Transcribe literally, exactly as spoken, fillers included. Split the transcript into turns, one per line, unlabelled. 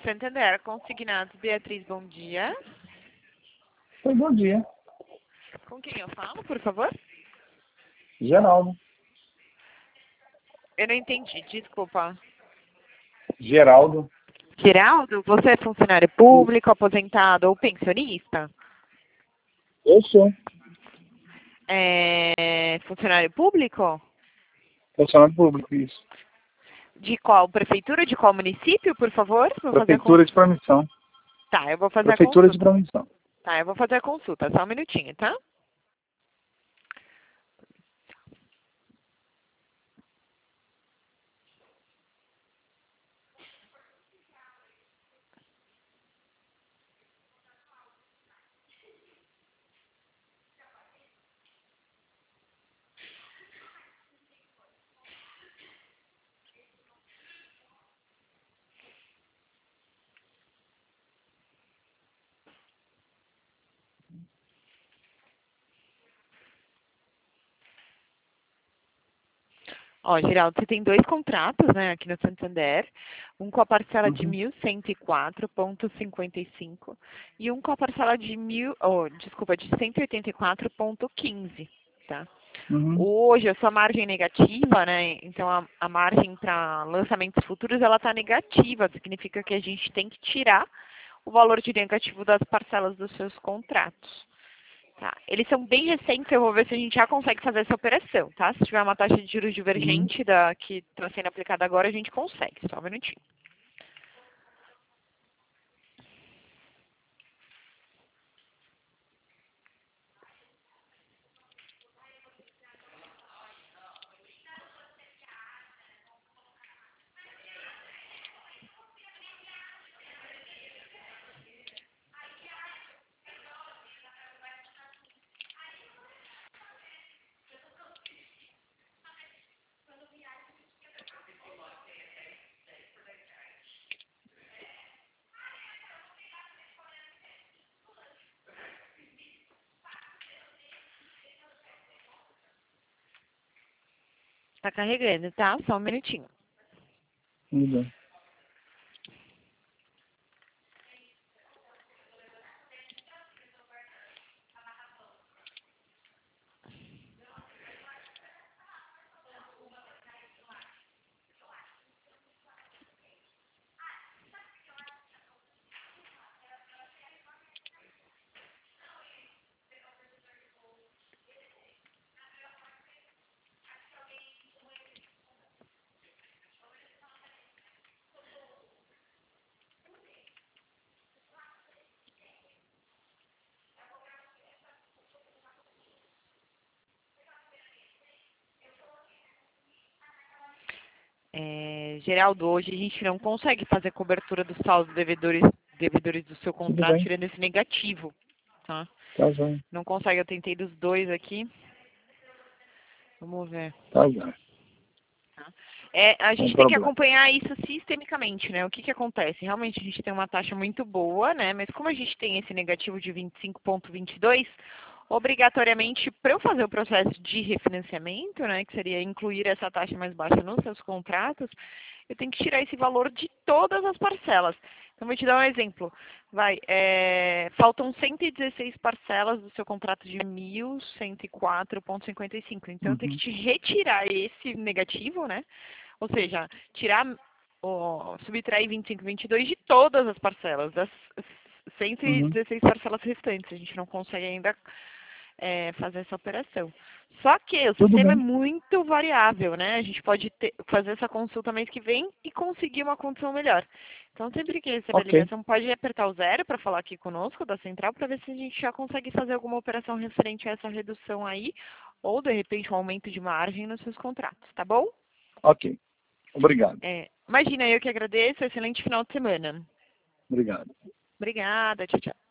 Santander, consignados. Beatriz, bom dia.
Oi, bom dia.
Com quem eu falo, por favor?
Geraldo.
Eu não entendi, desculpa.
Geraldo.
Geraldo, você é funcionário público, aposentado ou pensionista?
Eu sou.
É funcionário público?
Funcionário público, isso.
De qual prefeitura, de qual município, por favor? Vou fazer a
Prefeitura de
consulta.
Promissão.
Tá, eu vou fazer a
Prefeitura de
consulta.
Promissão.
Tá, eu vou fazer a consulta, só um minutinho, tá? Ó, Geraldo, você tem dois contratos, né, aqui no Santander. Um com a parcela de
Uhum.
mil cento e quatro vírgula cinquenta e cinco e um com a parcela de mil, oh, desculpa, de cento e oitenta e quatro vírgula quinze, tá?
Uhum.
Hoje a sua margem é negativa, né? Então a, a margem para lançamentos futuros ela está negativa, significa que a gente tem que tirar o valor de negativo das parcelas dos seus contratos. Tá. Eles são bem recentes, eu vou ver se a gente já consegue fazer essa operação, tá? Se tiver uma taxa de juros
Uhum.
divergente da que está sendo aplicada agora, a gente consegue. Só um minutinho. Tá carregando, tá? Só um minutinho.
Uhum.
É, Geraldo, hoje a gente não consegue fazer cobertura dos saldos devedores, devedores do seu
Tudo
contrato
bem.
tirando esse negativo, tá?
Tá joia.
Não consegue, eu tentei dos dois aqui. Vamos ver.
Tá joia.
Tá? É, a
Sem
gente tem que
problema.
acompanhar isso sistemicamente, né? O que que acontece? Realmente a gente tem uma taxa muito boa, né? Mas como a gente tem esse negativo de vinte e cinco vírgula vinte e dois, obrigatoriamente, para eu fazer o processo de refinanciamento, né, que seria incluir essa taxa mais baixa nos seus contratos, eu tenho que tirar esse valor de todas as parcelas. Então, vou te dar um exemplo. Vai, é, faltam cento e dezesseis parcelas do seu contrato de mil cento e quatro vírgula cinquenta e cinco. Então, eu tenho que
Uhum.
te retirar esse negativo, né? Ou seja, tirar, ó, subtrair vinte e cinco, vinte e dois de todas as parcelas, das cento e
Uhum.
dezesseis parcelas restantes. A gente não consegue ainda é, fazer essa operação. Só que o
Tudo
sistema é
bem.
muito variável, né? A gente pode ter, fazer essa consulta mês que vem e conseguir uma condição melhor. Então, sempre que receber a
Ok.
ligação, pode apertar o zero para falar aqui conosco, da central, para ver se a gente já consegue fazer alguma operação referente a essa redução aí, ou, de repente, um aumento de margem nos seus contratos, tá bom?
Ok. Obrigado.
É, imagina, eu que agradeço. Excelente final de semana.
Obrigado.
Obrigada. Tchau, tchau.